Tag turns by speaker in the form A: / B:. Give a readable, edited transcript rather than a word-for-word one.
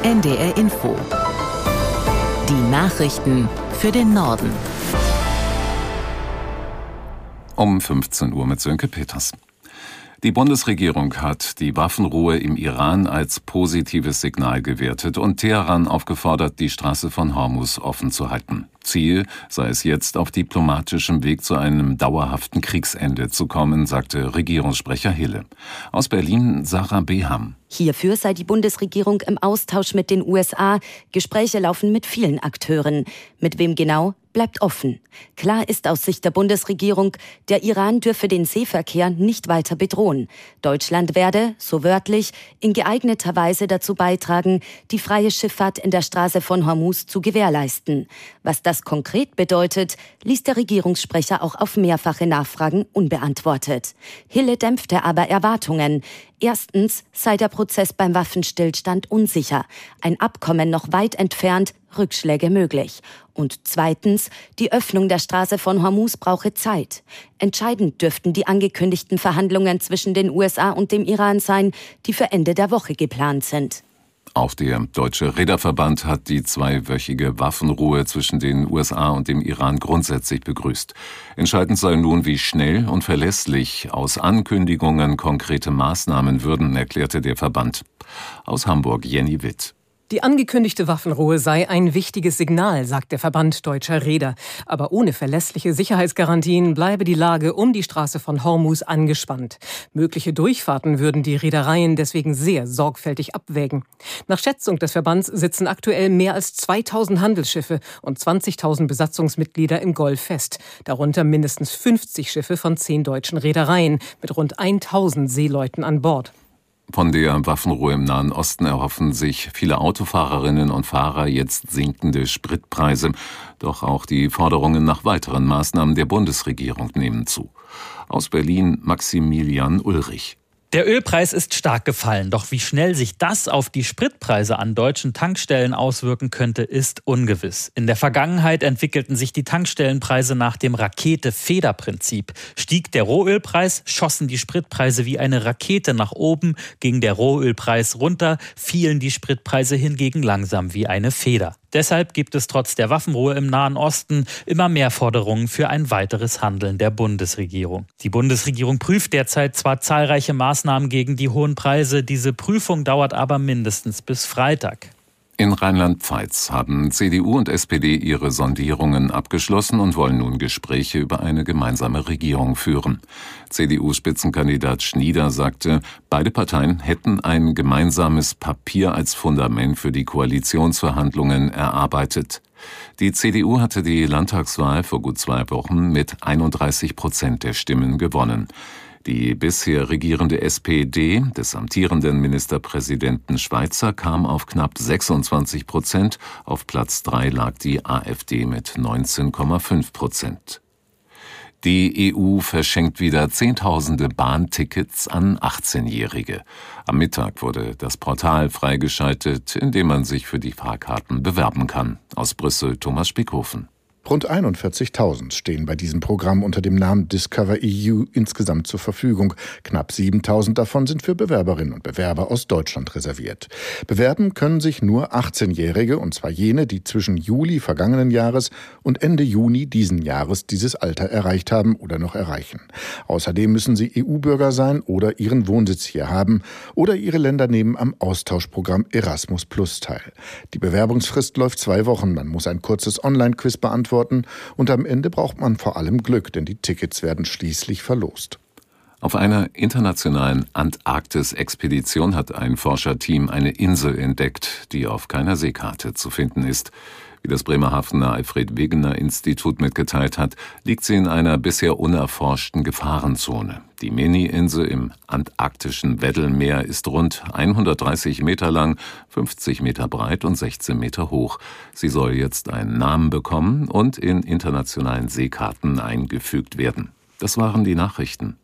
A: NDR Info. Die Nachrichten für den Norden.
B: Um 15 Uhr mit Sönke Peters. Die Bundesregierung hat die Waffenruhe im Iran als positives Signal gewertet und Teheran aufgefordert, die Straße von Hormuz offen zu halten. Ziel sei es jetzt, auf diplomatischem Weg zu einem dauerhaften Kriegsende zu kommen, sagte Regierungssprecher Hille. Aus Berlin Sarah Beham.
C: Hierfür sei die Bundesregierung im Austausch mit den USA. Gespräche laufen mit vielen Akteuren. Mit wem genau, bleibt offen. Klar ist aus Sicht der Bundesregierung, der Iran dürfe den Seeverkehr nicht weiter bedrohen. Deutschland werde, so wörtlich, in geeigneter Weise dazu beitragen, die freie Schifffahrt in der Straße von Hormuz zu gewährleisten. Was das konkret bedeutet, ließ der Regierungssprecher auch auf mehrfache Nachfragen unbeantwortet. Hille dämpfte aber Erwartungen. Erstens sei der Prozess beim Waffenstillstand unsicher, ein Abkommen noch weit entfernt, Rückschläge möglich. Und zweitens, die Öffnung der Straße von Hormuz brauche Zeit. Entscheidend dürften die angekündigten Verhandlungen zwischen den USA und dem Iran sein, die für Ende der Woche geplant sind.
B: Auch der Deutsche Reederverband hat die zweiwöchige Waffenruhe zwischen den USA und dem Iran grundsätzlich begrüßt. Entscheidend sei nun, wie schnell und verlässlich aus Ankündigungen konkrete Maßnahmen würden, erklärte der Verband. Aus Hamburg Jenny Witt.
D: Die angekündigte Waffenruhe sei ein wichtiges Signal, sagt der Verband Deutscher Reeder. Aber ohne verlässliche Sicherheitsgarantien bleibe die Lage um die Straße von Hormuz angespannt. Mögliche Durchfahrten würden die Reedereien deswegen sehr sorgfältig abwägen. Nach Schätzung des Verbands sitzen aktuell mehr als 2000 Handelsschiffe und 20.000 Besatzungsmitglieder im Golf fest. Darunter mindestens 50 Schiffe von 10 deutschen Reedereien mit rund 1000 Seeleuten an Bord.
B: Von der Waffenruhe im Nahen Osten erhoffen sich viele Autofahrerinnen und Fahrer jetzt sinkende Spritpreise. Doch auch die Forderungen nach weiteren Maßnahmen der Bundesregierung nehmen zu. Aus Berlin Maximilian Ulrich.
E: Der Ölpreis ist stark gefallen, doch wie schnell sich das auf die Spritpreise an deutschen Tankstellen auswirken könnte, ist ungewiss. In der Vergangenheit entwickelten sich die Tankstellenpreise nach dem Rakete-Feder-Prinzip. Stieg der Rohölpreis, schossen die Spritpreise wie eine Rakete nach oben, ging der Rohölpreis runter, fielen die Spritpreise hingegen langsam wie eine Feder. Deshalb gibt es trotz der Waffenruhe im Nahen Osten immer mehr Forderungen für ein weiteres Handeln der Bundesregierung. Die Bundesregierung prüft derzeit zwar zahlreiche Maßnahmen gegen die hohen Preise, diese Prüfung dauert aber mindestens bis Freitag.
B: In Rheinland-Pfalz haben CDU und SPD ihre Sondierungen abgeschlossen und wollen nun Gespräche über eine gemeinsame Regierung führen. CDU-Spitzenkandidat Schnieder sagte, beide Parteien hätten ein gemeinsames Papier als Fundament für die Koalitionsverhandlungen erarbeitet. Die CDU hatte die Landtagswahl vor gut 2 Wochen mit 31% der Stimmen gewonnen. Die bisher regierende SPD des amtierenden Ministerpräsidenten Schweizer kam auf knapp 26%. Auf Platz 3 lag die AfD mit 19,5%. Die EU verschenkt wieder Zehntausende Bahntickets an 18-Jährige. Am Mittag wurde das Portal freigeschaltet, in dem man sich für die Fahrkarten bewerben kann. Aus Brüssel Thomas Spickhofen.
F: Rund 41.000 stehen bei diesem Programm unter dem Namen Discover EU insgesamt zur Verfügung. Knapp 7.000 davon sind für Bewerberinnen und Bewerber aus Deutschland reserviert. Bewerben können sich nur 18-Jährige, und zwar jene, die zwischen Juli vergangenen Jahres und Ende Juni diesen Jahres dieses Alter erreicht haben oder noch erreichen. Außerdem müssen sie EU-Bürger sein oder ihren Wohnsitz hier haben oder ihre Länder nehmen am Austauschprogramm Erasmus Plus teil. Die Bewerbungsfrist läuft 2 Wochen. Man muss ein kurzes Online-Quiz beantworten. Und am Ende braucht man vor allem Glück, denn die Tickets werden schließlich verlost.
B: Auf einer internationalen Antarktis-Expedition hat ein Forscherteam eine Insel entdeckt, die auf keiner Seekarte zu finden ist. Wie das Bremerhavener Alfred-Wegener-Institut mitgeteilt hat, liegt sie in einer bisher unerforschten Gefahrenzone. Die Mini-Insel im antarktischen Weddell-Meer ist rund 130 Meter lang, 50 Meter breit und 16 Meter hoch. Sie soll jetzt einen Namen bekommen und in internationalen Seekarten eingefügt werden. Das waren die Nachrichten.